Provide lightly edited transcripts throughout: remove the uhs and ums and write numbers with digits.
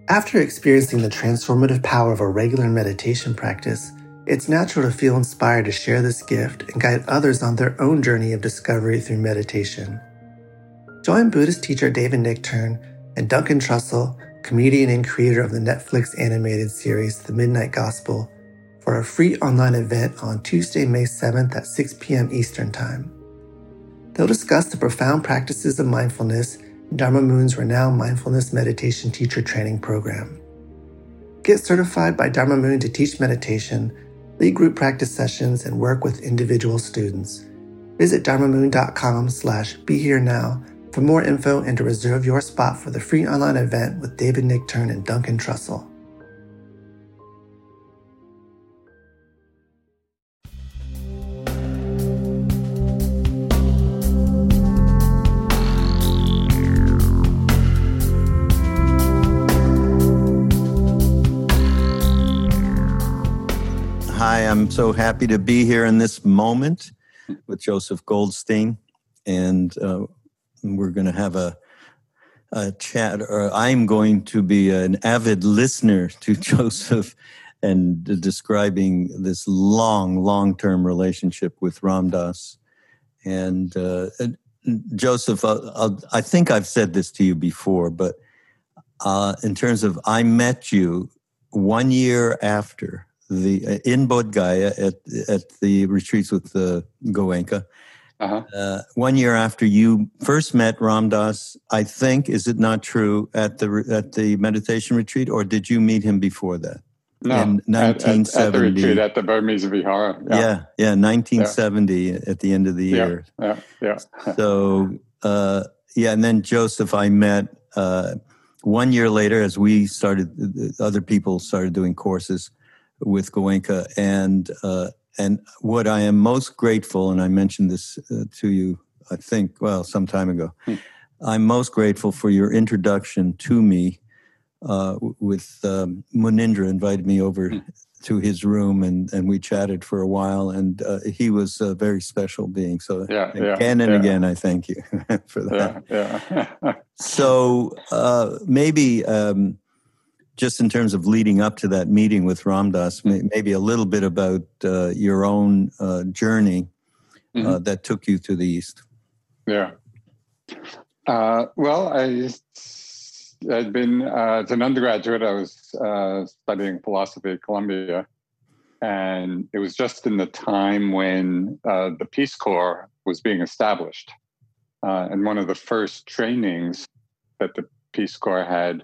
After experiencing the transformative power of a regular meditation practice, it's natural to feel inspired to share this gift and guide others on their own journey of discovery through meditation. Join Buddhist teacher David Nichtern and Duncan Trussell, comedian and creator of the Netflix animated series The Midnight Gospel, for a free online event on Tuesday, May 7th at 6 p.m. Eastern Time. They'll discuss the profound practices of mindfulness in Dharma Moon's renowned mindfulness meditation teacher training program. Get certified by Dharma Moon to teach meditation, lead group practice sessions, and work with individual students. Visit dharmamoon.com/beherenow for more info and to reserve your spot for the free online event with David Nichtern and Duncan Trussell. Hi, I'm so happy to be here in this moment with Joseph Goldstein, and we're going to have a chat, or I'm going to be an avid listener to Joseph and describing this long-term relationship with Ram Dass. And Joseph, I think I've said this to you before, but in terms of, I met you 1 year after in Bodh Gaya at the retreats with Goenka. 1 year after you first met Ram Dass, I think, is it not true, at the meditation retreat, or did you meet him before that? No, in 1970. at the retreat at the Burmese Vihara. Yeah, 1970 at the end of the year. Yeah. So, and then Joseph, I met 1 year later as other people started doing courses with Goenka, and what I am most grateful, and I mentioned this to you, I think, some time ago, I'm most grateful for your introduction to me with Munindra invited me over to his room, and we chatted for a while, and he was a very special being. So again, I thank you for that. So maybe just in terms of leading up to that meeting with Ram Dass, maybe a little bit about your own journey that took you to the East. Yeah. Well, I'd been, as an undergraduate, I was studying philosophy at Columbia. And it was just in the time when the Peace Corps was being established. And one of the first trainings that the Peace Corps had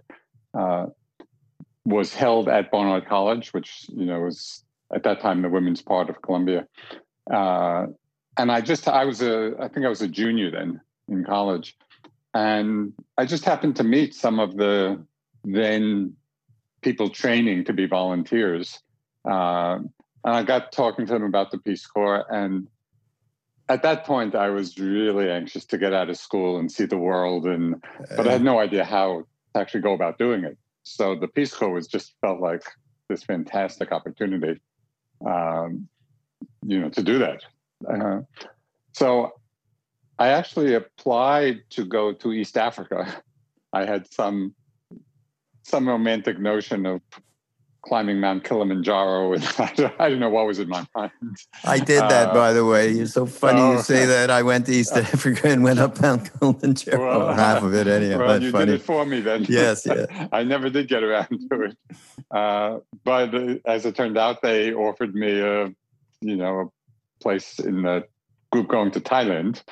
was held at Barnard College, which, was at that time the women's part of Columbia. And I think I was a junior then in college. And I just happened to meet some of the then people training to be volunteers. And I got talking to them about the Peace Corps. And at that point, I was really anxious to get out of school and see the world. But I had no idea how to actually go about doing it. So the Peace Corps felt like this fantastic opportunity, to do that. So I actually applied to go to East Africa. I had some romantic notion of climbing Mount Kilimanjaro, and I don't know what was in my mind. I did that, by the way. It's so funny you say that. I went to East Africa and went up Mount Kilimanjaro, half of it anyhow. Well, you did it for me then. Yes, yeah. I never did get around to it. But as it turned out, they offered me a place in the group going to Thailand.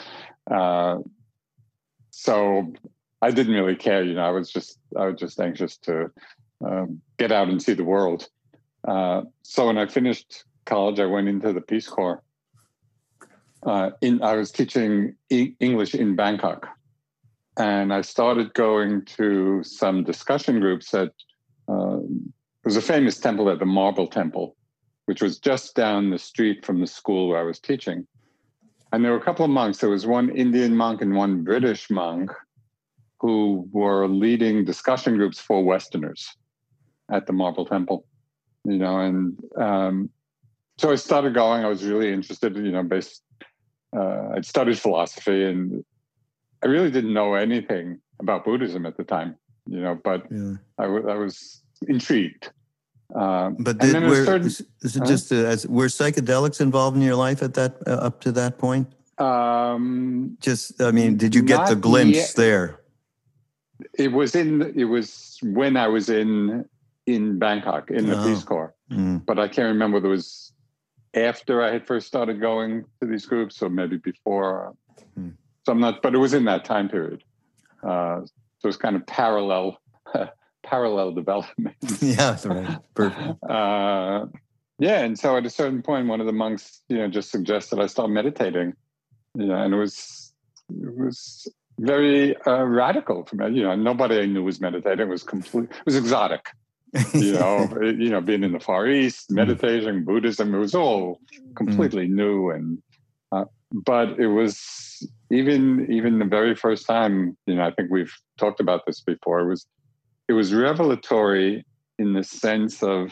So I didn't really care. I was just anxious to get out and see the world. So when I finished college, I went into the Peace Corps. I was teaching English in Bangkok, and I started going to some discussion groups at. There was a famous temple at the Marble Temple, which was just down the street from the school where I was teaching. And there were a couple of monks. There was one Indian monk and one British monk who were leading discussion groups for Westerners at the Marble Temple, and so I started going. I was really interested, I'd studied philosophy, and I really didn't know anything about Buddhism at the time. but I was intrigued. But were psychedelics involved in your life at that up to that point? Did you get the glimpse there? It was when I was in Bangkok in the Peace Corps, but I can't remember whether it was after I had first started going to these groups or maybe before. So I'm not, but it was in that time period. So it was kind of parallel development. Yeah, that's right. Perfect. And so at a certain point, one of the monks, just suggested I start meditating. And it was very radical for me. Nobody I knew was meditating. It was exotic. Being in the Far East, meditating, Buddhism, it was all completely new. And but it was even the very first time. I think we've talked about this before. It was revelatory in the sense of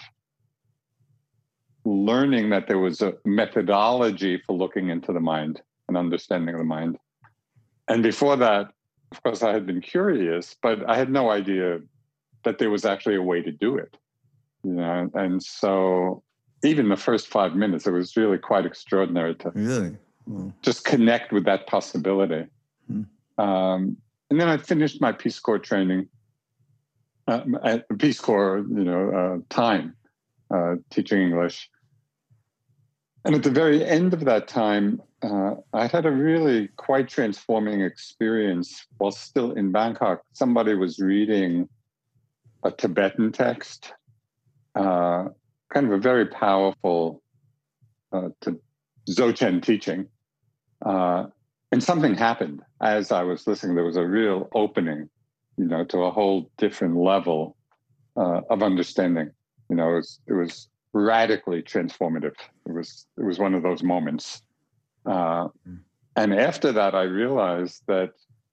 learning that there was a methodology for looking into the mind and understanding of the mind. And before that, of course, I had been curious, but I had no idea that there was actually a way to do it. And so even the first 5 minutes, it was really quite extraordinary to just connect with that possibility. And then I finished my Peace Corps training, Peace Corps, time, teaching English. And at the very end of that time, I had a really quite transforming experience while still in Bangkok. Somebody was reading a Tibetan text, kind of a very powerful Dzogchen teaching. And something happened as I was listening. There was a real opening, to a whole different level of understanding. It was radically transformative. It was one of those moments. And after that, I realized that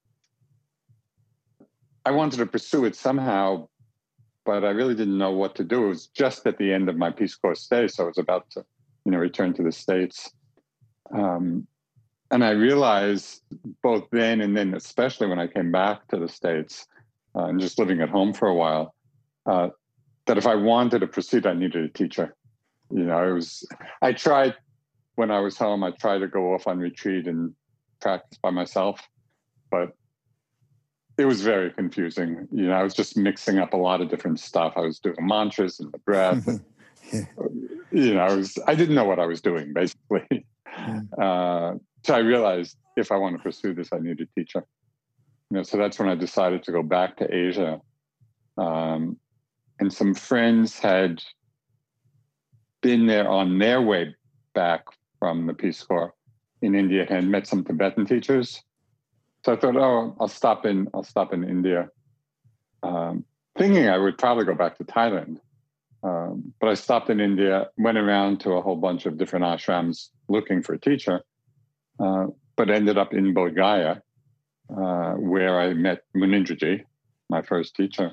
I wanted to pursue it somehow, but I really didn't know what to do. It was just at the end of my Peace Corps stay, so I was about to, return to the States. And I realized both then and then, especially when I came back to the States and just living at home for a while, that if I wanted to proceed, I needed a teacher. I tried when I was home, I tried to go off on retreat and practice by myself, but it was very confusing. I was just mixing up a lot of different stuff. I was doing mantras and the breath. And, I didn't know what I was doing, basically. So I realized if I want to pursue this, I need a teacher. So that's when I decided to go back to Asia. And some friends had been there on their way back from the Peace Corps in India and met some Tibetan teachers. So I thought, I'll stop in India, thinking I would probably go back to Thailand. But I stopped in India, went around to a whole bunch of different ashrams looking for a teacher, but ended up in Bodh Gaya, where I met Munindraji, my first teacher.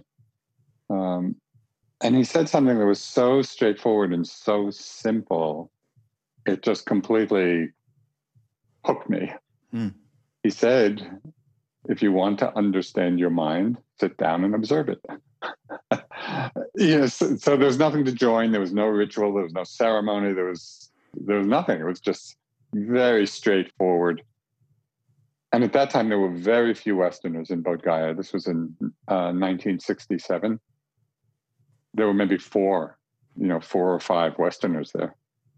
And he said something that was so straightforward and so simple, it just completely hooked me. He said, if you want to understand your mind, sit down and observe it. So there was nothing to join. There was no ritual. There was no ceremony. There was nothing. It was just very straightforward. And at that time, there were very few Westerners in Bodh Gaya. This was in 1967. There were maybe 4 or 5 Westerners there.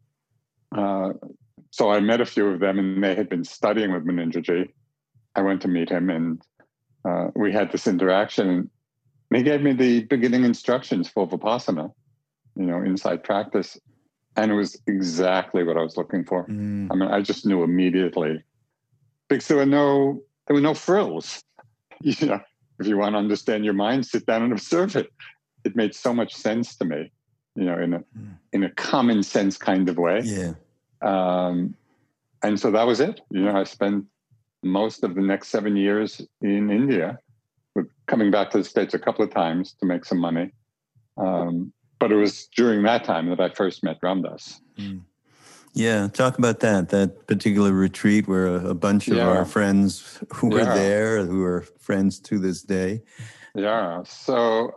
So I met a few of them, and they had been studying with Munindraji. I went to meet him, and we had this interaction. And he gave me the beginning instructions for Vipassana, inside practice. And it was exactly what I was looking for. I just knew immediately. Because there were no frills. If you want to understand your mind, sit down and observe it. It made so much sense to me, in a common sense kind of way. Yeah. And so that was it. I spent most of the next 7 years in India, coming back to the States a couple of times to make some money. But it was during that time that I first met Ram Dass. Yeah, talk about that particular retreat where a bunch of our friends who were there, who are friends to this day. Yeah. So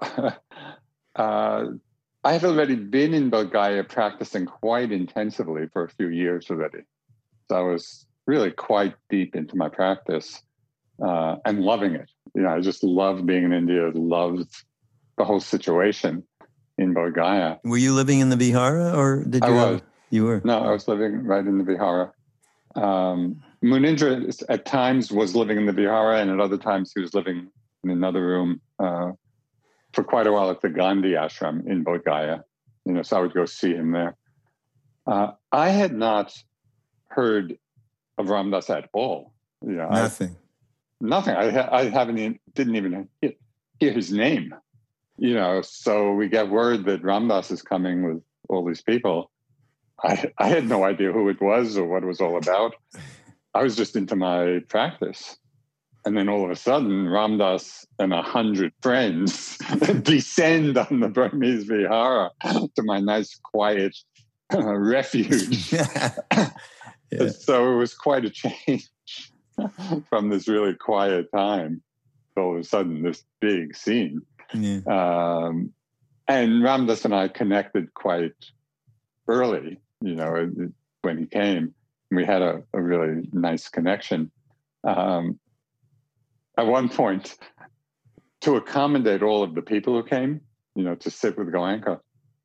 I had already been in Bodh Gaya practicing quite intensively for a few years already. So I was really quite deep into my practice and loving it. I just loved being in India, loved the whole situation in Bodh Gaya. Were you living in the Vihara, or did you? I was. You were? No, I was living right in the Vihara. Munindra at times was living in the Vihara, and at other times he was living in another room for quite a while at the Gandhi ashram in Bodh Gaya. So I would go see him there. I had not heard of Ram Dass at all. Nothing. Nothing. Didn't even hear his name. So we get word that Ram Dass is coming with all these people. I had no idea who it was or what it was all about. I was just into my practice. And then all of a sudden, Ram Dass and 100 friends descend on the Burmese Vihara to my nice, quiet refuge. Yeah. So it was quite a change from this really quiet time to all of a sudden this big scene. Yeah. And Ram Dass and I connected quite early, when he came. We had a really nice connection. At one point, to accommodate all of the people who came, to sit with Goenka,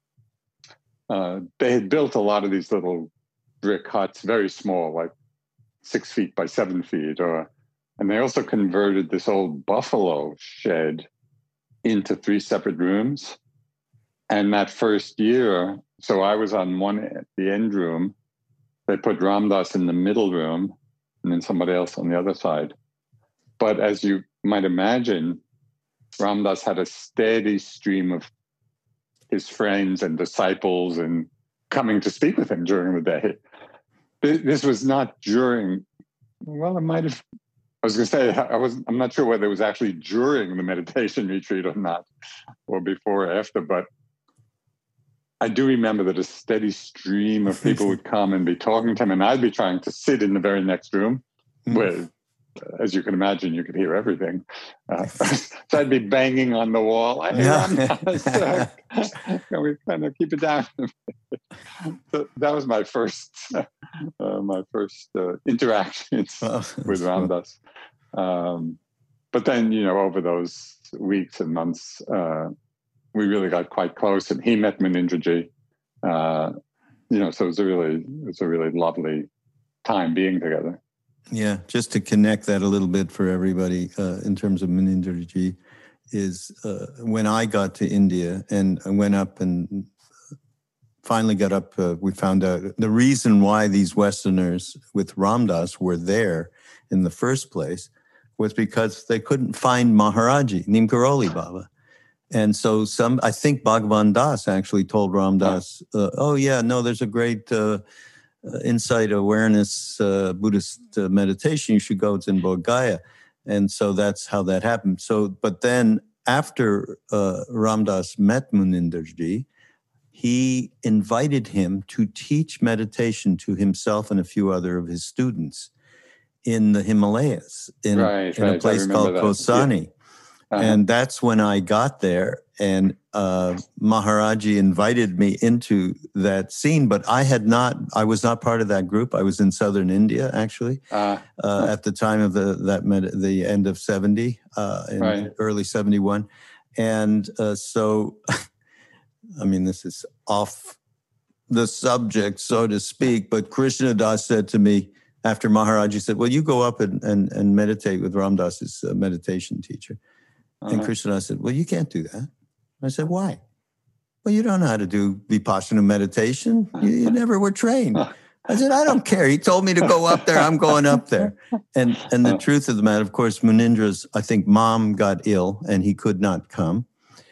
they had built a lot of these little brick huts, very small, like 6 feet by 7 feet. And they also converted this old buffalo shed into 3 separate rooms. And that first year, so I was on the end room. They put Ram Dass in the middle room and then somebody else on the other side. But as you might imagine, Ram Dass had a steady stream of his friends and disciples and coming to speak with him during the day. This was not during, well, it might have, I was going to say, I'm not sure whether it was actually during the meditation retreat or not, or before or after, but I do remember that a steady stream of people would come and be talking to him, and I'd be trying to sit in the very next room where, as you can imagine, you could hear everything. So I'd be banging on the wall. Can we kind of keep it down? So that was my first interactions with Ram Dass. But then, over those weeks and months, we really got quite close, and he met Munindraji. So it was a really lovely time being together. Yeah, just to connect that a little bit for everybody in terms of Munindraji is when I got to India and I went up and finally got up, we found out the reason why these Westerners with Ram Dass were there in the first place was because they couldn't find Maharaji, Neem Karoli Baba. And so I think Bhagavan Das actually told Ram Dass, there's a great insight awareness Buddhist meditation. You should go. It's in Bodh Gaya. And so that's how that happened. So, but then after Ram Dass met Munindraji, he invited him to teach meditation to himself and a few other of his students in the Himalayas, in a place called Kosani. Yeah. And that's when I got there, and Maharaji invited me into that scene, but I was not part of that group. I was in southern India, actually, at the time of the end of 70, early 71. And so, I mean, this is off the subject, so to speak, but Krishna Das said to me, after Maharaji said, well, you go up and meditate with Ram Dass's meditation teacher. And Krishna said, well, you can't do that. I said, why? Well, you don't know how to do Vipassana meditation. You never were trained. I said, I don't care. He told me to go up there. I'm going up there. And the truth of the matter, of course, Munindra's, I think, mom got ill and he could not come.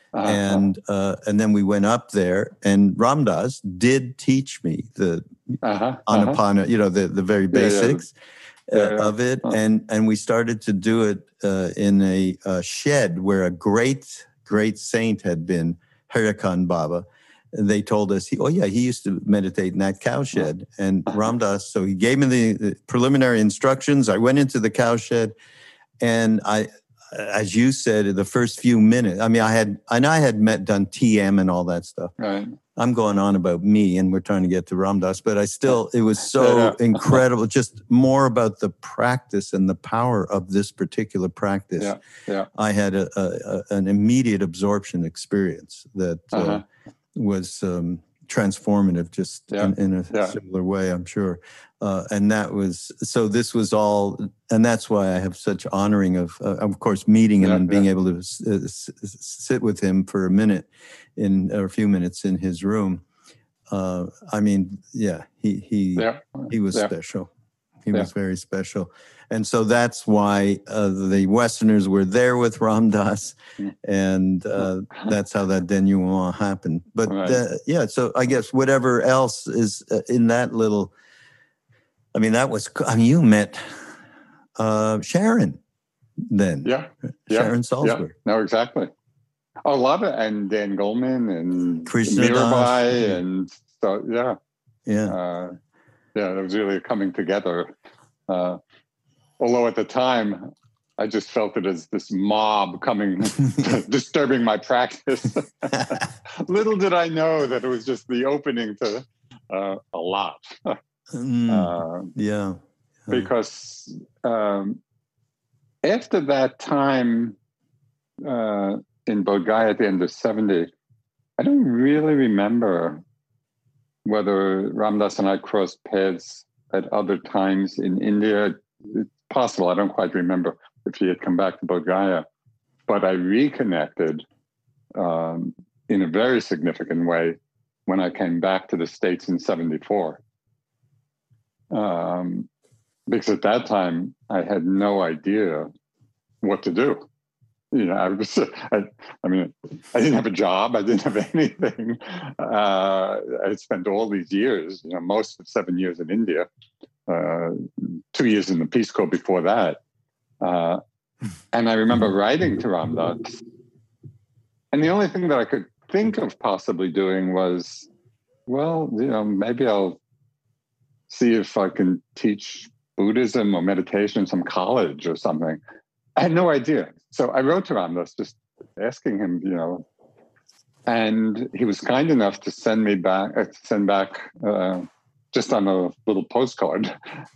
And then we went up there, and Ram Dass did teach me the Anapana, the very basics. Of it, and we started to do it in a shed where a great saint had been, Harikan Baba. And they told us, he used to meditate in that cow shed. And Ram Dass, so he gave me the preliminary instructions. I went into the cow shed, and as you said, in the first few minutes, I mean, I had done TM and all that stuff. Right. I'm going on about me, and we're trying to get to Ram Dass, but it was so incredible, just more about the practice and the power of this particular practice. Yeah. Yeah. I had an immediate absorption experience that was transformative, just in a similar way, I'm sure. And this was all, and that's why I have such honoring of course, meeting him and being able to sit with him for a few minutes in his room. I mean, he was special. He was very special. And so that's why the Westerners were there with Ram Dass, and that's how that denouement happened. But so I guess whatever else is in that little, I mean, you met Sharon then. Sharon Salzberg. Yeah. No, exactly. A lot of, and Dan Goleman and Krishna Mirabai, and so, it was really coming together. Although at the time, I just felt it as this mob coming, disturbing my practice. Little did I know that it was just the opening to a lot. Because after that time in Bodh Gaya at the end of 70, I don't really remember whether Ram Dass and I crossed paths at other times in India. It's possible. I don't quite remember if he had come back to Bodh Gaya. But I reconnected in a very significant way when I came back to the States in 74. Because at that time, I had no idea what to do. You know, I didn't have a job. I didn't have anything. I had spent all these years, most of 7 years in India, 2 years in the Peace Corps before that. And I remember writing to Ram Dass. And the only thing that I could think of possibly doing was, maybe I'll see if I can teach Buddhism or meditation in some college or something. I had no idea. So I wrote to Ram Dass just asking him, and he was kind enough to send back just on a little postcard,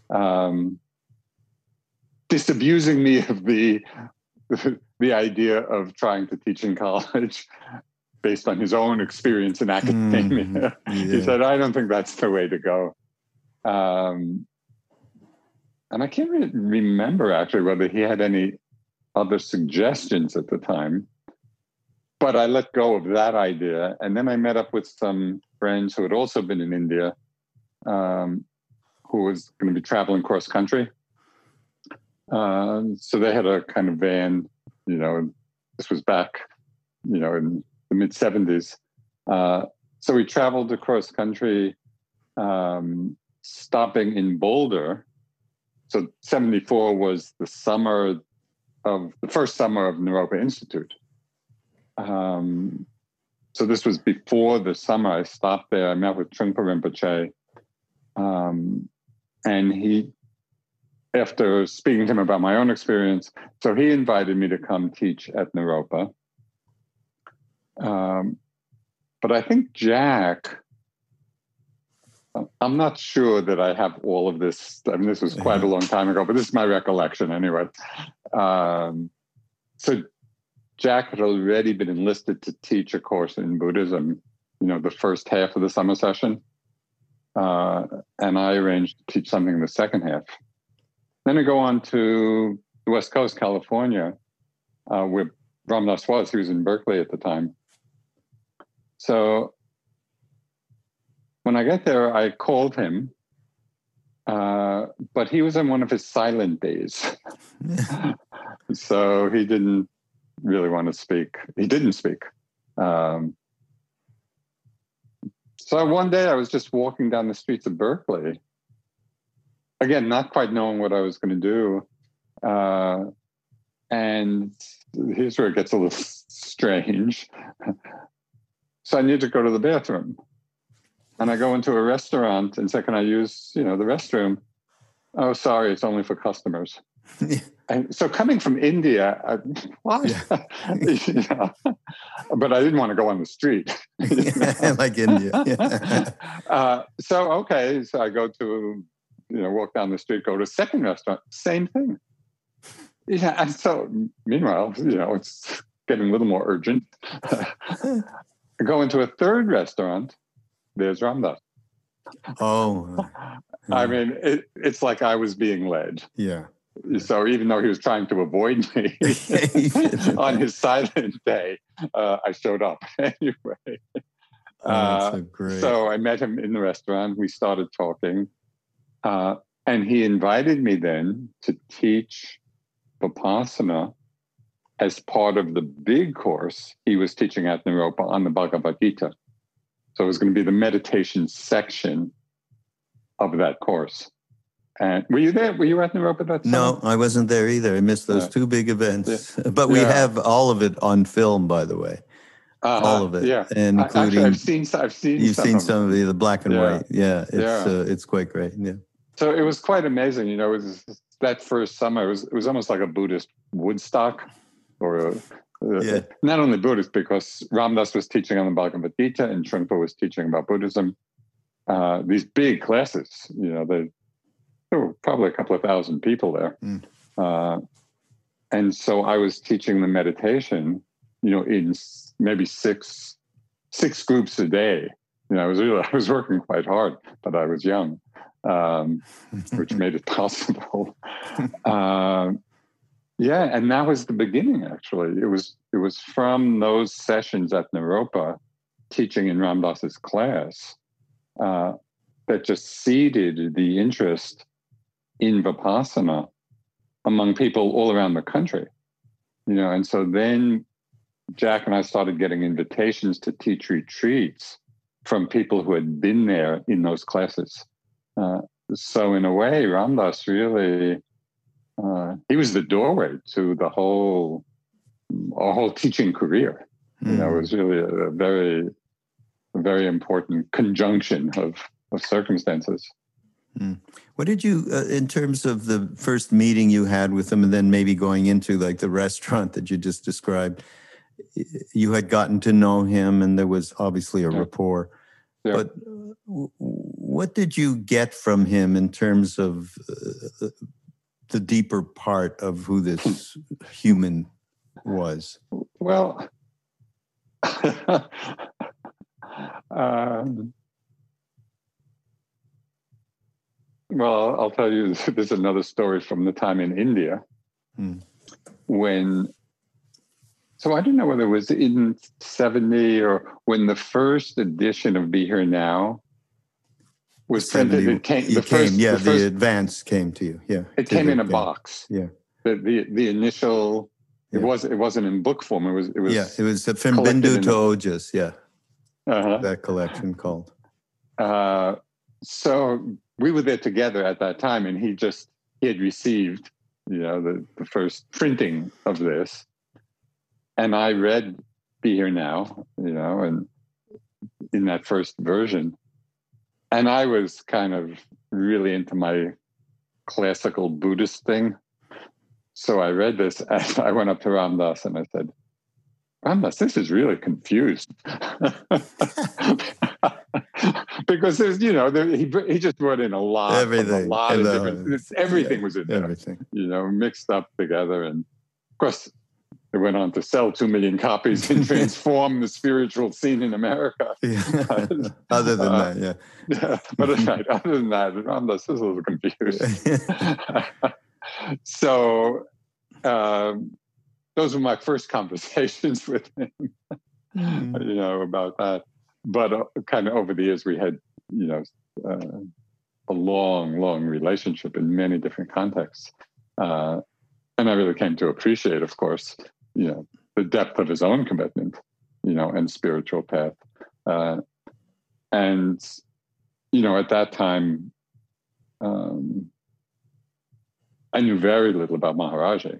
disabusing me of the idea of trying to teach in college based on his own experience in academia. He said, I don't think that's the way to go. And I can't really remember actually whether he had any other suggestions at the time, but I let go of that idea. And then I met up with some friends who had also been in India, who was going to be traveling cross country. So they had a kind of van, this was back, in the mid 70s. So we traveled across country, stopping in Boulder. So 74 was the first summer of Naropa Institute. So this was before the summer. I stopped there. I met with Trungpa Rinpoche. And he, after speaking to him about my own experience, so he invited me to come teach at Naropa. But I think Jack, I'm not sure that I have all of this. I mean, this was quite a long time ago, but this is my recollection anyway. So Jack had already been enlisted to teach a course in Buddhism, the first half of the summer session. And I arranged to teach something in the second half. Then I go on to the West Coast, California, where Ram Dass was. He was in Berkeley at the time. So when I get there, I called him, but he was on one of his silent days. So he didn't really want to speak. He didn't speak. So one day I was just walking down the streets of Berkeley, again, not quite knowing what I was going to do. And here's where it gets a little strange. So I need to go to the bathroom. And I go into a restaurant and say, can I use, the restroom? Oh, sorry, it's only for customers. And so coming from India, what? Yeah. You know, but I didn't want to go on the street. Like India. Yeah. So I go to, walk down the street, go to a second restaurant, same thing. Yeah, and so meanwhile, it's getting a little more urgent. I go into a third restaurant, there's Ram Dass. Oh. I mean, it's like I was being led. Yeah. So even though he was trying to avoid me on his silent day, I showed up anyway. So great. So I met him in the restaurant. We started talking. And he invited me then to teach Vipassana as part of the big course he was teaching at Naropa on the Bhagavad Gita. So it was going to be the meditation section of that course. And were you there? Were you at Naropa that summer? No, I wasn't there either. I missed those two big events. Yeah. But we have all of it on film, by the way. All of it. Yeah. Including, actually, I've seen you've seen some of the black and white. Yeah. It's quite great. Yeah. So it was quite amazing. It was that first summer. It was almost like a Buddhist Woodstock, or not only Buddhist, because Ram Dass was teaching on the Bhagavad Gita and Trungpa was teaching about Buddhism. These big classes, there were probably a couple of thousand people there. And so I was teaching the meditation, in maybe six groups a day. I was working quite hard, but I was young, which made it possible. And that was the beginning, actually. It was from those sessions at Naropa, teaching in Ram Dass's class, that just seeded the interest in Vipassana among people all around the country. And so then Jack and I started getting invitations to teach retreats from people who had been there in those classes. So in a way, Ram Dass really, he was the doorway to our whole teaching career. It was really a very, very important conjunction of circumstances. What did you, in terms of the first meeting you had with him, and then maybe going into like the restaurant that you just described, you had gotten to know him and there was obviously a rapport. Yeah. But what did you get from him in terms of the deeper part of who this human was? Well, I'll tell you, there's another story from the time in India so I don't know whether it was in 70 or when the first edition of Be Here Now was printed. The advance came to you. Yeah. It came in a box. Yeah. The initial, it wasn't in book form. It was it was from Bindu to Ojas. Yeah. That collection called. So we were there together at that time, and he had received, the first printing of this. And I read Be Here Now, and in that first version. And I was kind of really into my classical Buddhist thing. So I read this, and I went up to Ram Dass and I said, Ram Dass, this is really confused. Because there's, he just brought in a lot of different, everything was in there, mixed up together. And of course, it went on to sell 2 million copies and transform the spiritual scene in America. Other than that, But other than that, Ram Dass is a little confused. So those were my first conversations with him, about that. But kind of over the years, we had, a long relationship in many different contexts. And I really came to appreciate, of course, the depth of his own commitment, and spiritual path. And at that time, I knew very little about Maharaji.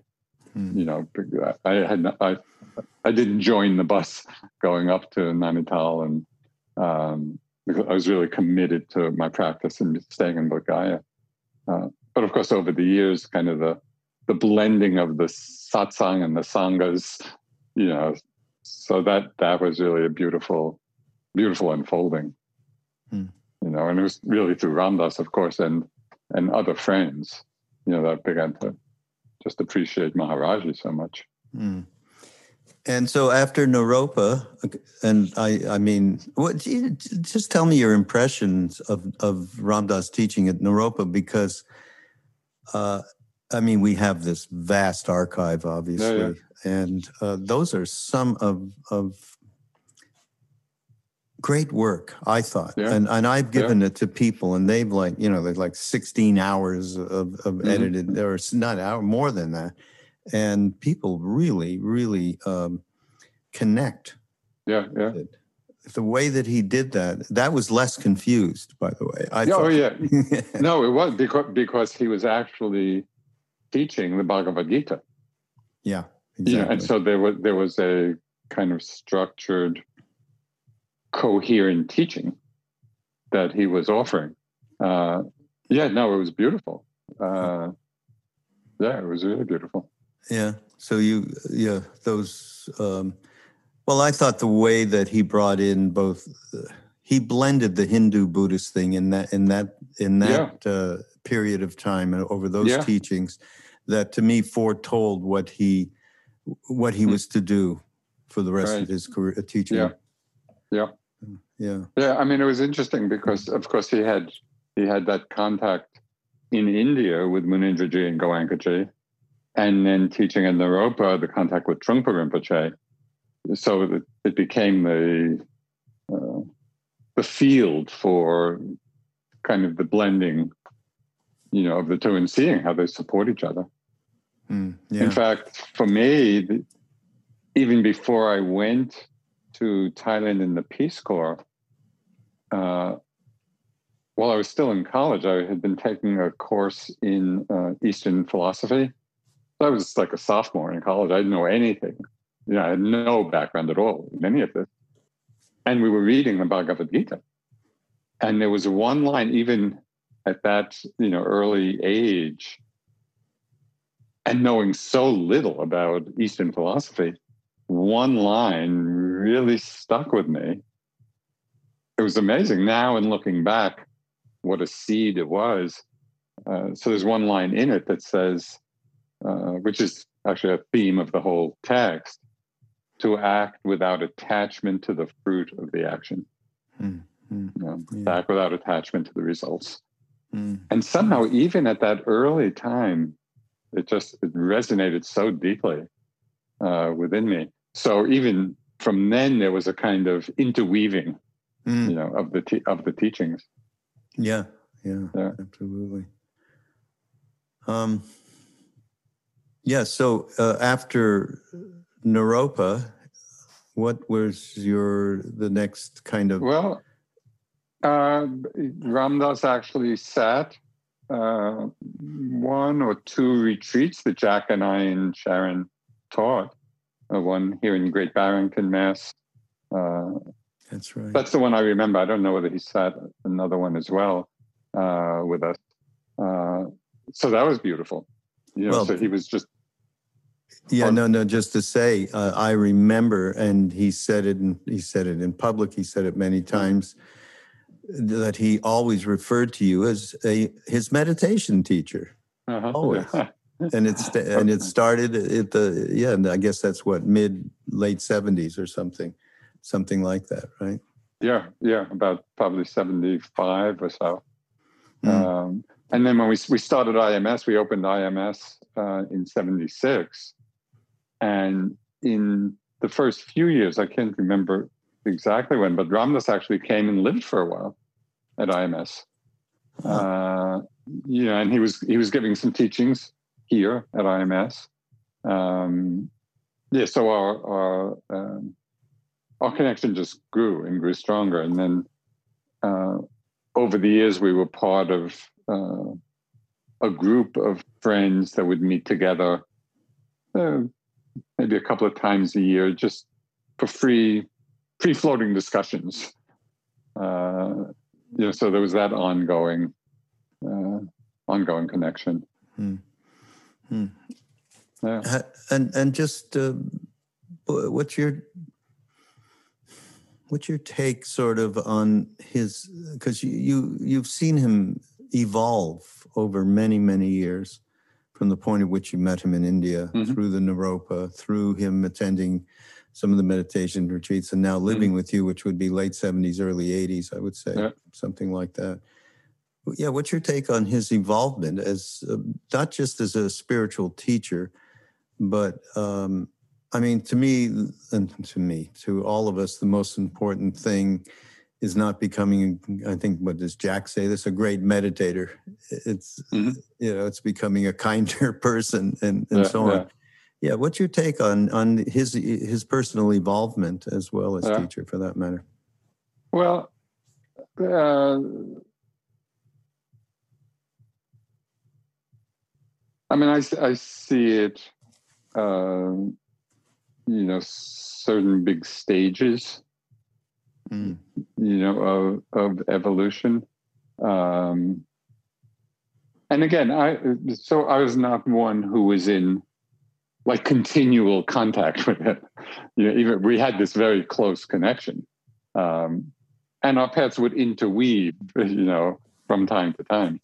I didn't join the bus going up to Nainital, and because I was really committed to my practice and staying in Bodh Gaya. But of course, over the years, kind of the blending of the satsang and the sanghas, so that was really a beautiful unfolding. And it was really through Ram Dass, of course, and other friends, that I began to just appreciate Maharaji so much. And so after Naropa, and I mean, just tell me your impressions of Ram Dass teaching at Naropa, because we have this vast archive, obviously, and those are some of great work, I thought, and I've given it to people, and they've there's like 16 hours of edited, or not more than that, and people really, really connect. The way that he did that was less confused, by the way. No, it was because he was actually teaching the Bhagavad Gita. Yeah, exactly. And so there was a kind of structured, coherent teaching that he was offering. It was beautiful. It was really beautiful. Yeah. So those. I thought the way that he brought in both, he blended the Hindu Buddhist thing in that period of time and over those teachings, that to me foretold what he was to do for the rest of his career teaching. Yeah. It was interesting because, of course, he had that contact in India with Munindraji and Goenkaji, and then teaching in Naropa, the contact with Trungpa Rinpoche. So it became the field for kind of the blending, of the two and seeing how they support each other. In fact, for me, even before I went to Thailand in the Peace Corps, while I was still in college, I had been taking a course in Eastern philosophy. So I was like a sophomore in college. I didn't know anything. I had no background at all in any of this. And we were reading the Bhagavad Gita. And there was one line, even at that, early age, and knowing so little about Eastern philosophy, one line really stuck with me. It was amazing now, in looking back, what a seed it was. So there's one line in it that says, which is actually a theme of the whole text, to act without attachment to the fruit of the action. Act without attachment to the results. And somehow, even at that early time, it resonated so deeply within me. So even from then, there was a kind of interweaving, of the teachings. Yeah, absolutely. So after Naropa, what was the next kind of? Well, Ram Dass actually sat one or two retreats that Jack and I and Sharon taught. One here in Great Barrington, Mass. That's right. That's the one I remember. I don't know whether he sat another one as well with us. So that was beautiful. So he was just. Yeah, no. Just to say, I remember, and he said it in public. He said it many times, that he always referred to you as his meditation teacher. Always. And it started at and I guess that's what, late 70s or something like that, right? Yeah, about probably 75 or so. And then when we started IMS, we opened IMS in 76. And in the first few years, I can't remember exactly when, but Ram Dass actually came and lived for a while at IMS. And he was giving some teachings here at IMS. So our connection just grew and grew stronger. And then over the years, we were part of a group of friends that would meet together maybe a couple of times a year, just for free-floating discussions. So there was that ongoing connection. Yeah. And just what's your take sort of on his, because you've seen him evolve over many, many years from the point at which you met him in India, through the Naropa, through him attending some of the meditation retreats, and now living with you, which would be late 70s, early 80s, I would say, something like that. Yeah, what's your take on his involvement as not just as a spiritual teacher, but I mean, to me, and to all of us, the most important thing is not becoming, I think, what does Jack say? This a great meditator. It's it's becoming a kinder person and so on. Yeah, what's your take on his personal involvement as well as teacher, for that matter? Well, I mean, I see it. Certain big stages, of evolution. And again, I was not one who was in like continual contact with him. Even we had this very close connection. And our paths would interweave, from time to time.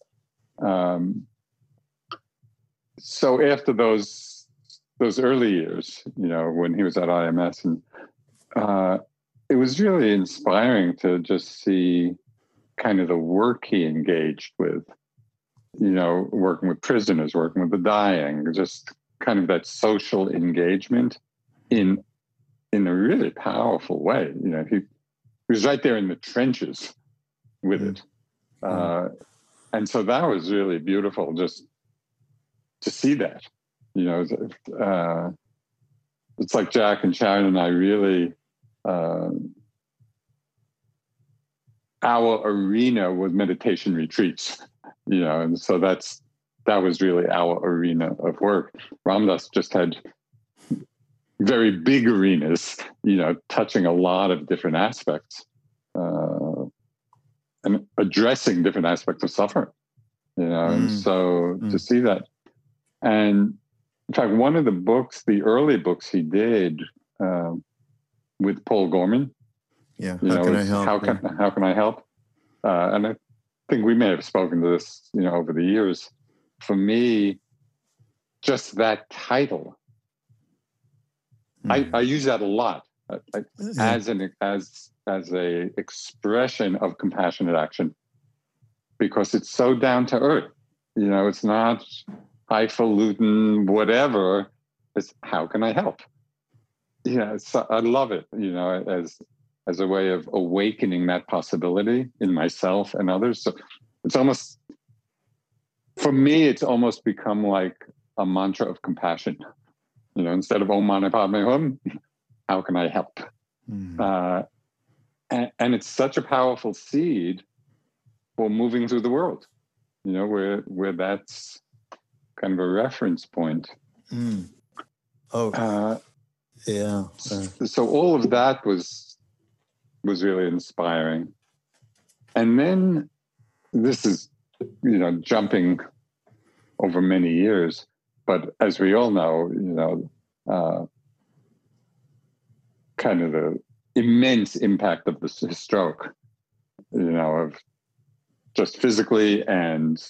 So after those early years, when he was at IMS, and it was really inspiring to just see kind of the work he engaged with, working with prisoners, working with the dying, just kind of that social engagement in a really powerful way. He was right there in the trenches with it. And so that was really beautiful just to see that. It's like Jack and Sharon and I really, our arena was meditation retreats, and so that was really our arena of work. Ram Dass just had very big arenas, touching a lot of different aspects, and addressing different aspects of suffering, and so to see that. And in fact, one of the early books he did with Paul Gorman, how can I help? How can I help? And I think we may have spoken to this, over the years. For me, just that title, I use that a lot as a expression of compassionate action, because it's so down to earth. It's not highfalutin, whatever. It's how can I help? So I love it, as a way of awakening that possibility in myself and others. So it's almost, for me, it's almost become like a mantra of compassion. Instead of Om Mani Padme Hum, how can I help? And it's such a powerful seed for moving through the world, where that's kind of a reference point. So all of that was really inspiring. And then this is, jumping over many years, but as we all know, kind of the immense impact of the stroke, of just physically and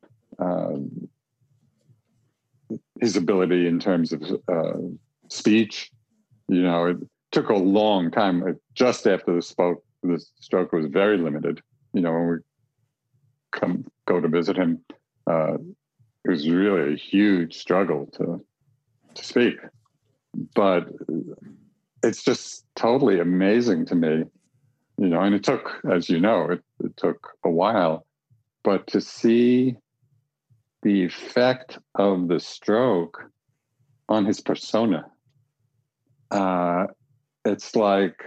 his ability in terms of speech. It took a long time. Just after the stroke was very limited. When we go to visit him, it was really a huge struggle to speak. But it's just totally amazing to me, and it took, as you know, it took a while, but to see the effect of the stroke on his persona, it's like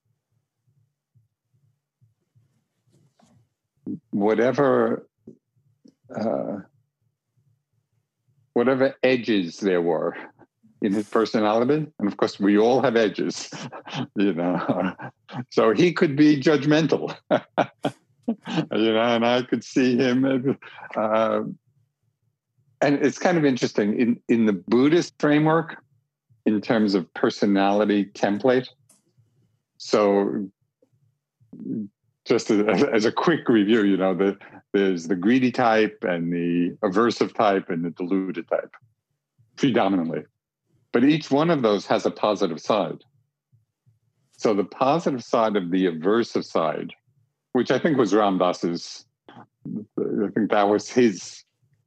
whatever edges there were in his personality, and of course we all have edges, so he could be judgmental, and I could see him And it's kind of interesting in the Buddhist framework, in terms of personality template. So just as a quick review, you know, there's the greedy type and the aversive type and the deluded type, predominantly. But each one of those has a positive side. So the positive side of the aversive side, which I think was Ram Dass's, I think that was his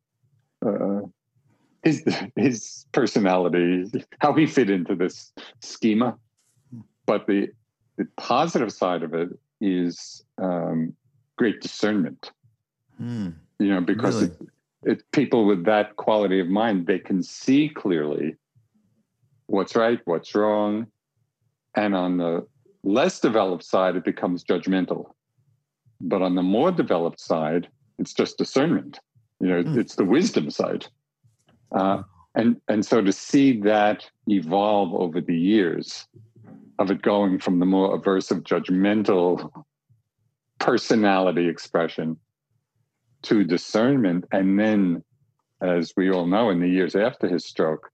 personality, how he fit into this schema. But the positive side of it is great discernment. You know, because Really? it people with that quality of mind, they can see clearly what's right, what's wrong. And on the less developed side, it becomes judgmental. But on the more developed side, it's just discernment. You know, it's the wisdom side. And so to see that evolve over the years, of it going from the more aversive, judgmental personality expression to discernment, and then, as we all know, in the years after his stroke,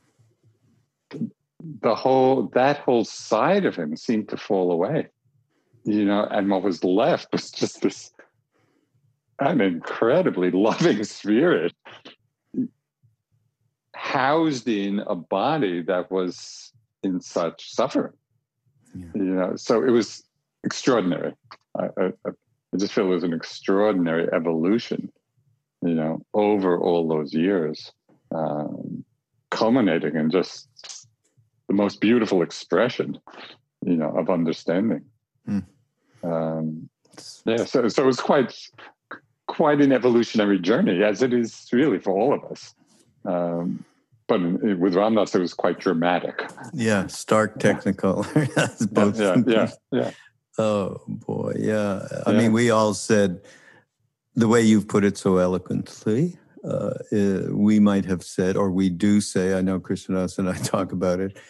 that whole side of him seemed to fall away, you know, and what was left was just this an incredibly loving spirit housed in a body that was in such suffering. You know, so it was extraordinary. I just feel it was an extraordinary evolution, you know, over all those years, culminating in just the most beautiful expression, you know, of understanding. Yeah, so it was quite an evolutionary journey, as it is really for all of us. But with Ram Dass, it was quite dramatic. Yeah, stark technical. Both. Yeah. Oh boy, yeah. I mean, we all said, the way you've put it so eloquently, we might have said, or we do say, I know Krishnadas and I talk about it,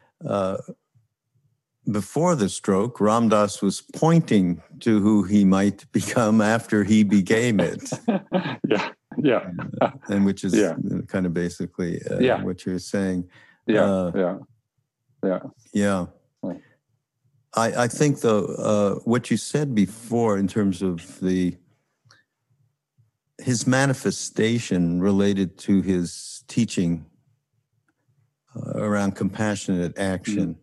before the stroke, Ram Dass was pointing to who he might become after he became it. Yeah. And which is kind of basically what you're saying. Yeah. I think, though, what you said before in terms of his manifestation related to his teaching around compassionate action.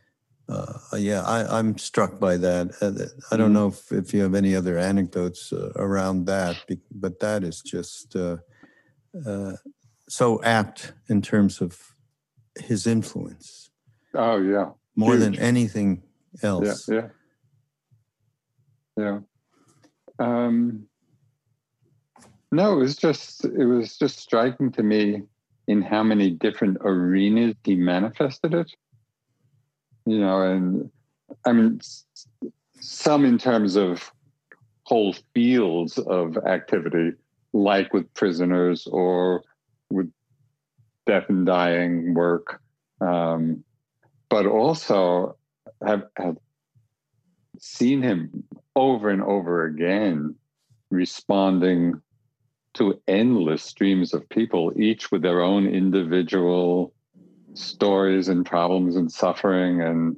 I'm struck by that. I don't know if you have any other anecdotes around that, but that is just so apt in terms of his influence. Oh, yeah. More than anything else. Yeah. No, it was just striking to me in how many different arenas he manifested it. You know, and I mean, some in terms of whole fields of activity, like with prisoners or with death and dying work, but also have seen him over and over again responding to endless streams of people, each with their own individual stories and problems and suffering,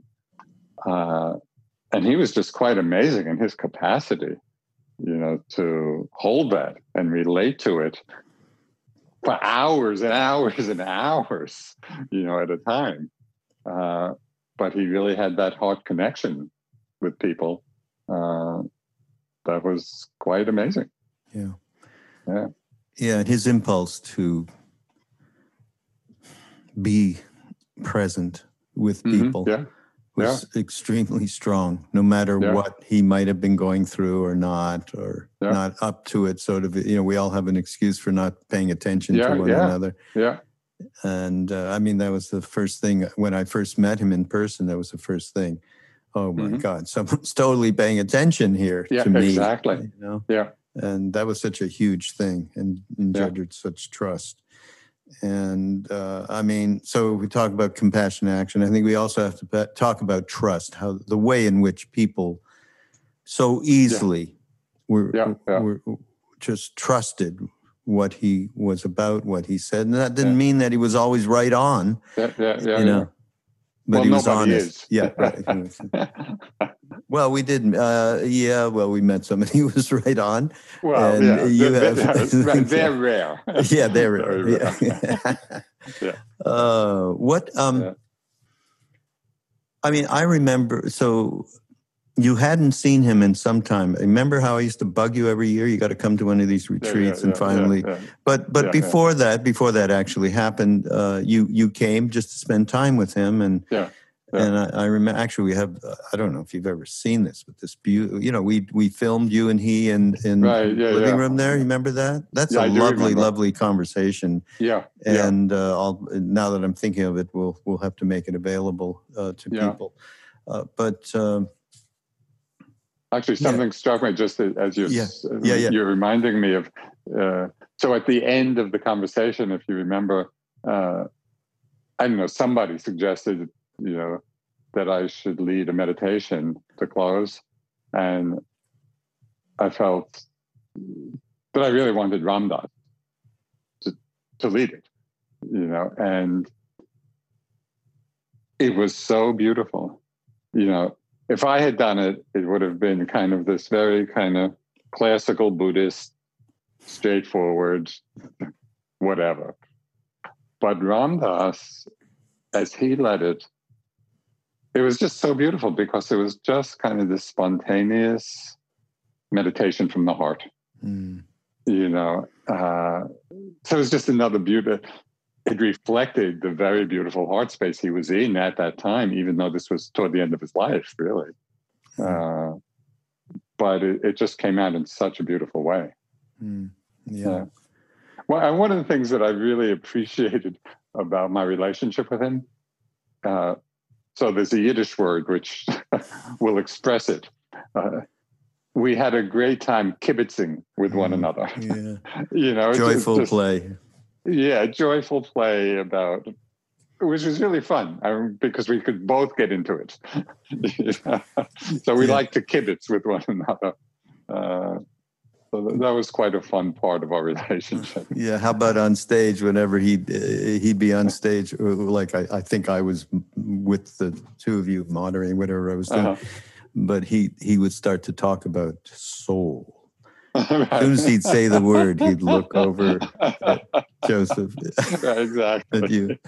and he was just quite amazing in his capacity, you know, to hold that and relate to it for hours and hours and hours, you know, at a time. But he really had that heart connection with people that was quite amazing. Yeah, and his impulse to be present with people was extremely strong, no matter what he might have been going through or not up to it. Sort of, you know, we all have an excuse for not paying attention to one another. Yeah. And I mean, that was the first thing when I first met him in person. That was the first thing. Oh my God, someone's totally paying attention here to me. Exactly. You know? Yeah. And that was such a huge thing, and engendered such trust. And I mean, so we talk about compassion action. I think we also have to talk about trust, how the way in which people so easily were just trusted what he was about, what he said. And that didn't mean that he was always right on, you know. But he was honest. Is. Yeah, right. Well, we did. We met somebody who was right on. Well, and they're rare. Yeah, they're rare. Yeah. I mean, I remember. So you hadn't seen him in some time. Remember how I used to bug you every year? You got to come to one of these retreats, and finally. But before that actually happened, you came just to spend time with him, and I remember. Actually, we have. I don't know if you've ever seen this, but this beautiful. You know, we filmed you and he in the living room there. You remember that? That's a lovely conversation. Yeah. And now that I'm thinking of it, we'll have to make it available to people. Actually, something struck me just as you're reminding me of. So at the end of the conversation, if you remember, I don't know, somebody suggested, that I should lead a meditation to close, and I felt that I really wanted Ram Dass to lead it, and it was so beautiful, If I had done it, it would have been kind of this very kind of classical Buddhist, straightforward, whatever. But Ram Dass, as he led it, it was just so beautiful because it was just kind of this spontaneous meditation from the heart. So it was just another beauty. It reflected the very beautiful heart space he was in at that time, even though this was toward the end of his life, really. But it just came out in such a beautiful way. Well, and one of the things that I really appreciated about my relationship with him, so there's a Yiddish word which will express it. We had a great time kibitzing with one another. Joyful play. Yeah, joyful play which was really fun because we could both get into it. So we like to kibitz with one another. So that was quite a fun part of our relationship. Yeah, how about on stage? Whenever he'd be on stage, like I think I was with the two of you moderating whatever I was doing, but he would start to talk about soul. Right. As soon as he'd say the word, he'd look over at Joseph. Right, exactly. At you.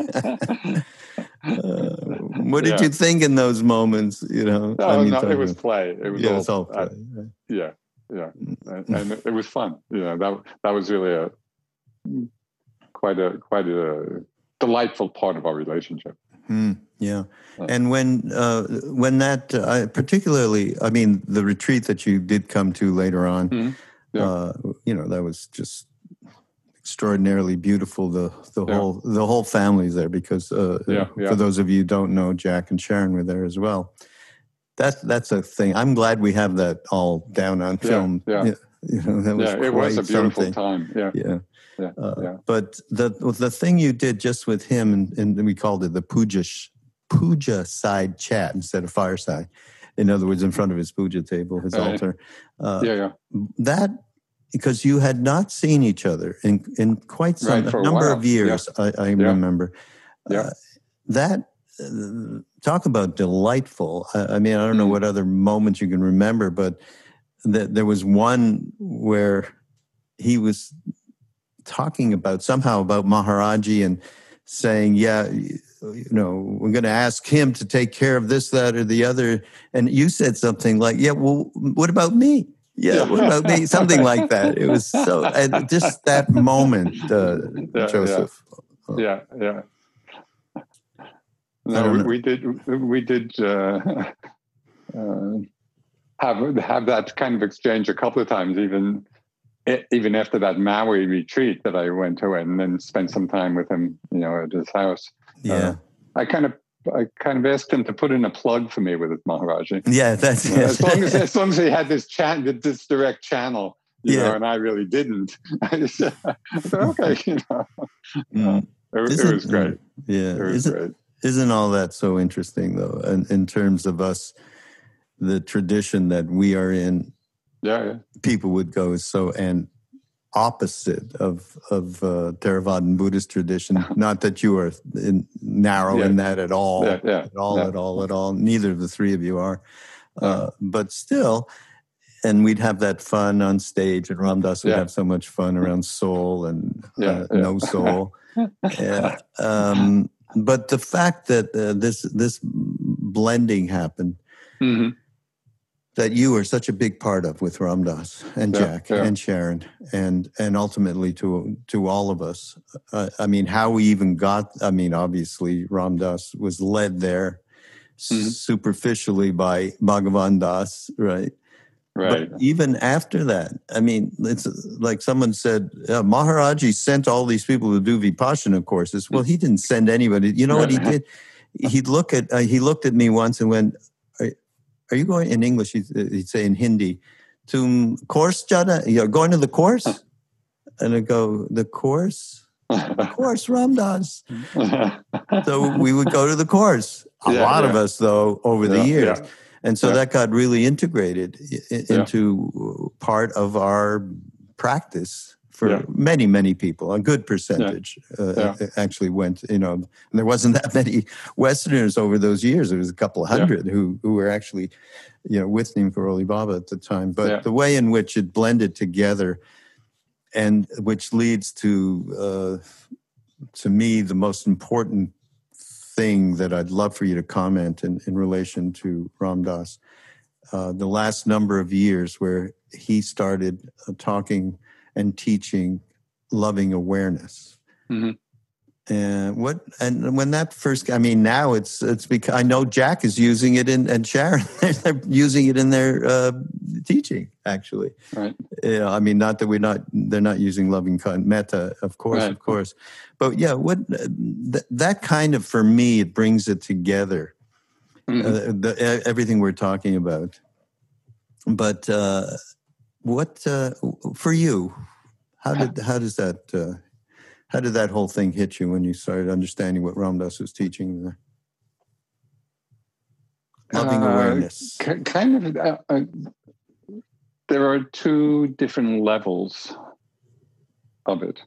What did you think in those moments? It was play. It was all play. Yeah. And it was fun. That was really quite a delightful part of our relationship. Yeah. And when that, particularly, I mean, the retreat that you did come to later on, that was just extraordinarily beautiful. The whole family's there because for those of you who don't know, Jack and Sharon were there as well. That's a thing. I'm glad we have that all down on film. That was it was a beautiful time. But the thing you did just with him, and we called it the puja side chat instead of fireside. In other words, in front of his puja table, his altar. That, because you had not seen each other in quite a number of years, I remember. That, talk about delightful. I mean, I don't know what other moments you can remember, but there was one where he was talking about Maharaji and saying, we're going to ask him to take care of this, that, or the other. And you said something like, well, what about me? Yeah, what about me? Something like that. It was so, and just that moment, Joseph. Yeah. No, we did have that kind of exchange a couple of times, even after that Maui retreat that I went to, and then spent some time with him, at his house. Yeah, I kind of asked him to put in a plug for me with his Maharaji. Yeah, that's as long as he had this direct channel, and I really didn't. I said, okay, it was great. Yeah, it was great. Isn't all that so interesting, though, in terms of us, the tradition that we are in? Yeah. People would go, and opposite of Theravadan Buddhist tradition. Not that you are narrow in that at all, at all. Neither of the three of you are, but still. And we'd have that fun on stage, and Ram Dass would have so much fun around soul and no soul. But the fact that this blending happened, that you were such a big part of with Ram Dass and Jack and Sharon, and ultimately to all of us. I mean, how we even got. I mean, obviously, Ram Dass was led there superficially by Bhagavan Das, right? Right. But even after that, I mean, it's like someone said, Maharaji sent all these people to do Vipassana courses. Well, he didn't send anybody. You know what he did? He looked at me once and went, "Are you going in English?" He'd say in Hindi, "Tum course jana? You're going to the course?" And I go, "The course? The course, Ram Dass." So we would go to the course. A lot of us, though, over the years. And so that got really integrated into part of our practice for many, many people. A good percentage actually went, and there wasn't that many Westerners over those years. There was a couple of hundred who were actually, with Neem Karoli Baba at the time. But the way in which it blended together, and which leads to me, the most important thing that I'd love for you to comment in relation to Ram Dass, the last number of years where he started talking and teaching loving awareness. And when that first, I mean, now it's because I know Jack is using it and Sharon, they're using it in their teaching, actually. Right. I mean, not that they're not using loving kind metta, of course. But that kind of, for me, it brings it together, everything we're talking about. But what, for you, how did that whole thing hit you when you started understanding what Ram Dass was teaching there? Loving awareness. Kind of. There are two different levels of it.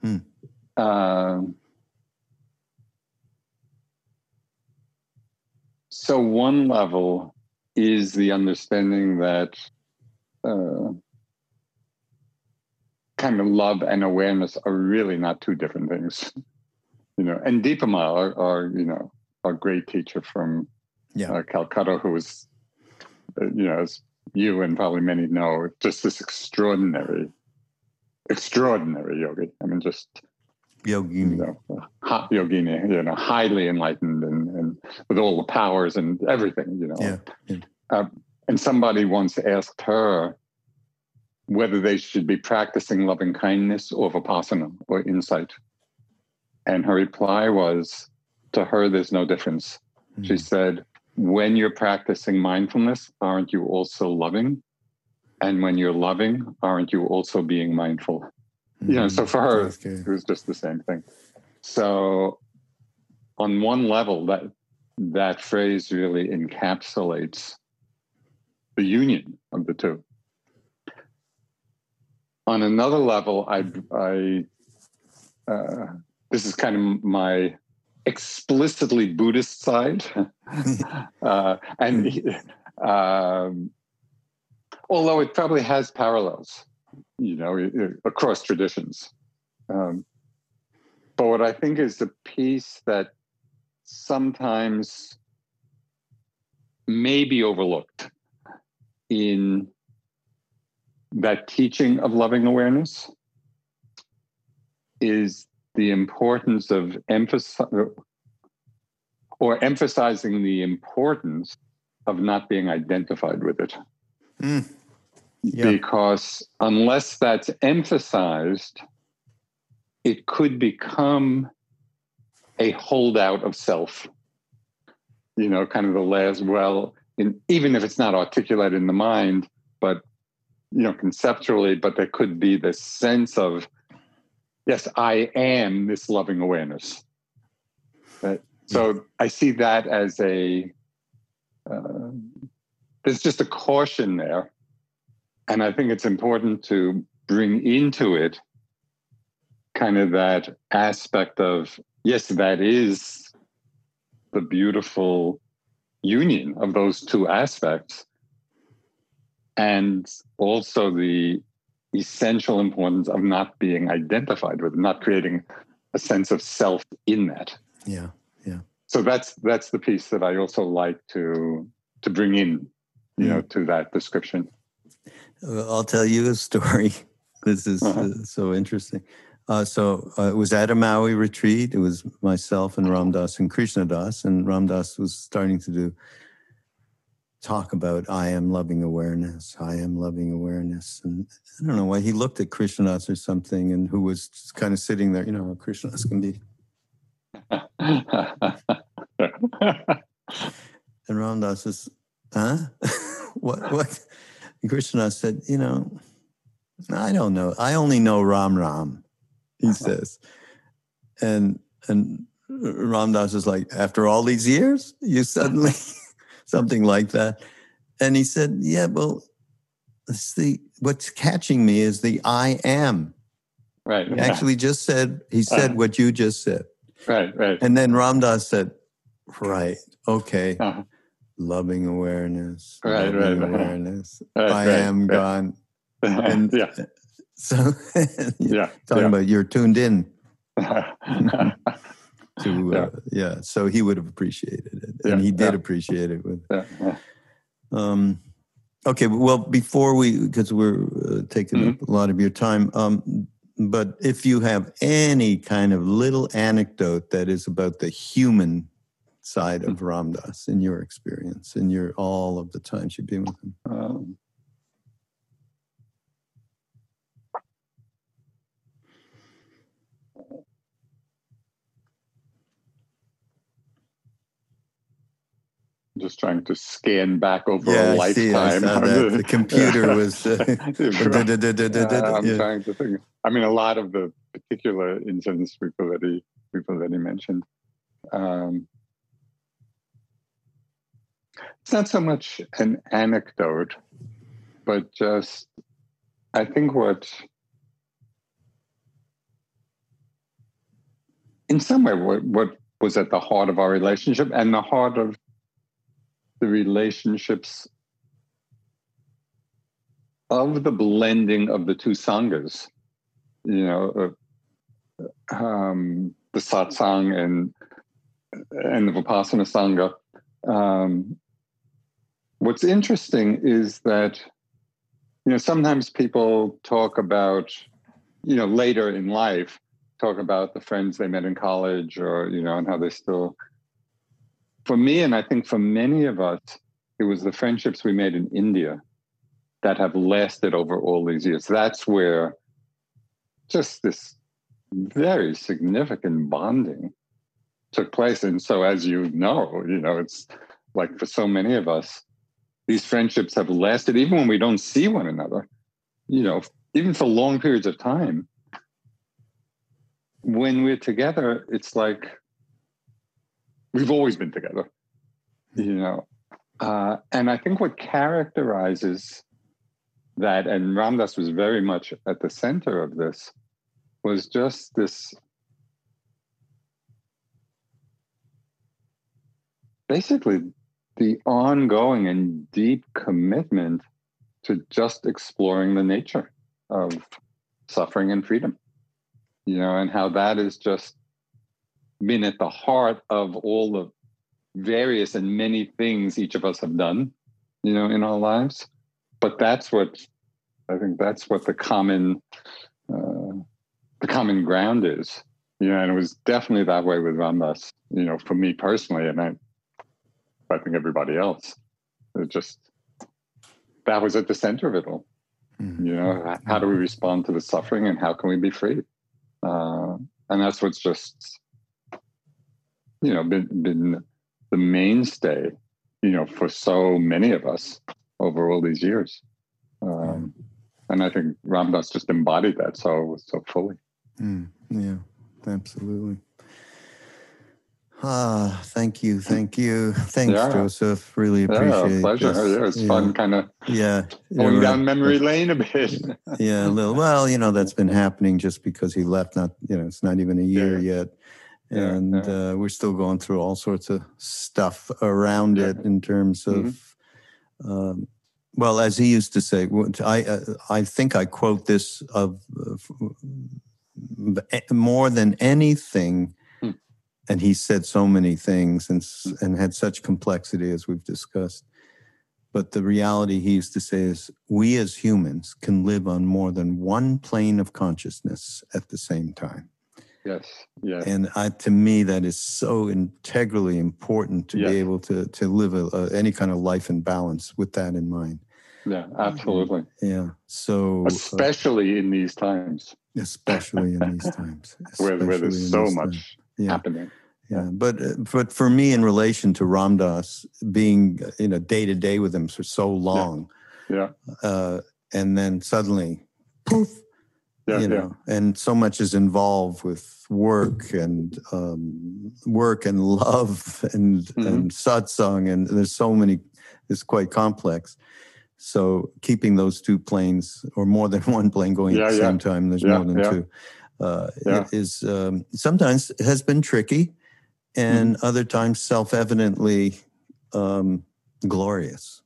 So one level is the understanding that kind of love and awareness are really not two different things, And Deepama, our great teacher from Calcutta, who was, as you and probably many know, just this extraordinary yogi. I mean, just yogini, hot yogini, highly enlightened and with all the powers and everything, And somebody once asked her whether they should be practicing loving kindness or vipassana or insight. And her reply was, to her, there's no difference. She said, when you're practicing mindfulness, aren't you also loving? And when you're loving, aren't you also being mindful? So for her, it was just the same thing. So on one level, that phrase really encapsulates the union of the two. On another level, this is kind of my explicitly Buddhist side, although it probably has parallels, across traditions. But what I think is the piece that sometimes may be overlooked in that teaching of loving awareness is the importance of emphasizing the importance of not being identified with it. Because unless that's emphasized, it could become a holdout of self. Kind of the last, even if it's not articulated in the mind, but conceptually, but there could be this sense of, yes, I am this loving awareness. So I see that as there's just a caution there. And I think it's important to bring into it kind of that aspect of, yes, that is the beautiful union of those two aspects, and also the essential importance of not being identified with, not creating a sense of self in that. Yeah. So that's the piece that I also like to bring in, to that description. I'll tell you a story. This is so interesting. It was at a Maui retreat. It was myself and Ram Dass and Krishna Das, and Ram Dass was starting to talk about I am loving awareness, and I don't know why he looked at Krishna Das or something, and who was just kind of sitting there, Krishna Das can be. And Ram Dass says, huh? What? And Krishna said, I don't know. I only know Ram Ram, he says. And Ram Dass is like, after all these years, you suddenly, something like that. And he said, yeah, well, what's catching me is the I am. Right. He actually just said, what you just said. Right. And then Ram Dass said, right, okay. Loving awareness. Right. Awareness. I am gone. And so talking about you're tuned in to so he would have appreciated it, and he did appreciate it. Okay, well, before because we're taking a lot of your time, but if you have any kind of little anecdote that is about the human side of Ram Dass in your experience, in all of the times you've been with him. Just trying to scan back over a lifetime. The computer was. I'm trying to think. I mean, a lot of the particular incidents we've already mentioned. It's not so much an anecdote, but just I think in some way, what was at the heart of our relationship and the heart of the relationships of the blending of the two sanghas, the satsang and the Vipassana Sangha. What's interesting is that, sometimes people talk about, later in life, talk about the friends they met in college or, and how they still, for me, and I think for many of us, it was the friendships we made in India that have lasted over all these years. That's where just this very significant bonding took place. And so, as it's like for so many of us, these friendships have lasted even when we don't see one another, even for long periods of time. When we're together, it's like we've always been together, and I think what characterizes that, and Ram Dass was very much at the center of this, was just this basically the ongoing and deep commitment to just exploring the nature of suffering and freedom, and how that has just been at the heart of all the various and many things each of us have done, in our lives. But that's what the common ground is, and it was definitely that way with Ram Dass, for me personally, and I think everybody else. That was at the center of it all. How do we respond to the suffering and how can we be free? And that's what's just, been the mainstay, for so many of us over all these years. And I think Ram Dass just embodied that so fully. Yeah, absolutely. Thank you. Thanks, Yeah. Joseph. Really appreciate pleasure. this. Yeah, it's fun kind of going down memory lane a bit. Yeah, a little. Well, that's been happening just because he left. It's not even a year yet. And we're still going through all sorts of stuff around it in terms of, well, as he used to say, I think I quote this of more than anything, and he said so many things and had such complexity as we've discussed. But the reality he used to say is we as humans can live on more than one plane of consciousness at the same time. Yes. And to me, that is so integrally important to be able to live any kind of life in balance with that in mind. Yeah, absolutely. Yeah. So especially in these times. Especially in these times. where there's so much happening. Yeah. But for me, in relation to Ram Dass, being day to day with him for so long, and then suddenly, poof. And so much is involved with work and love and satsang, and there's so many. It's quite complex. So keeping those two planes, or more than one plane going at the same time, there's more than two. It is sometimes has been tricky, and other times self-evidently glorious.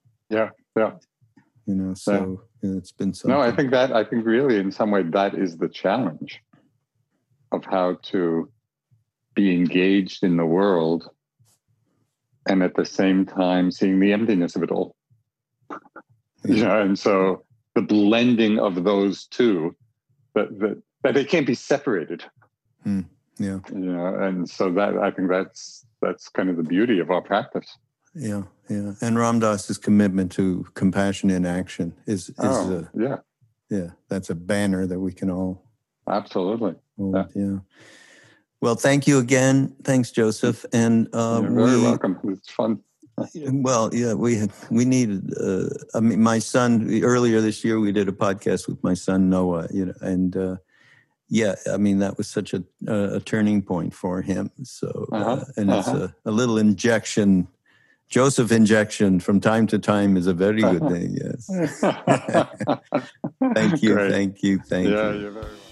So. It's been something. No, I think really in some way that is the challenge of how to be engaged in the world and at the same time seeing the emptiness of it all. And so the blending of those two, that they can't be separated. And so that I think that's kind of the beauty of our practice. Yeah. And Ram Dass's commitment to compassion in action is that's a banner that we can all absolutely hold. Well, thank you again. Thanks, Joseph. And you're very welcome. It's fun. Well, we needed. My son, earlier this year we did a podcast with my son Noah. And that was such a turning point for him. So and it's a little injection. Joseph injection from time to time is a very good thing. Yes. Thank you. Great. Thank you. Yeah, you're very welcome.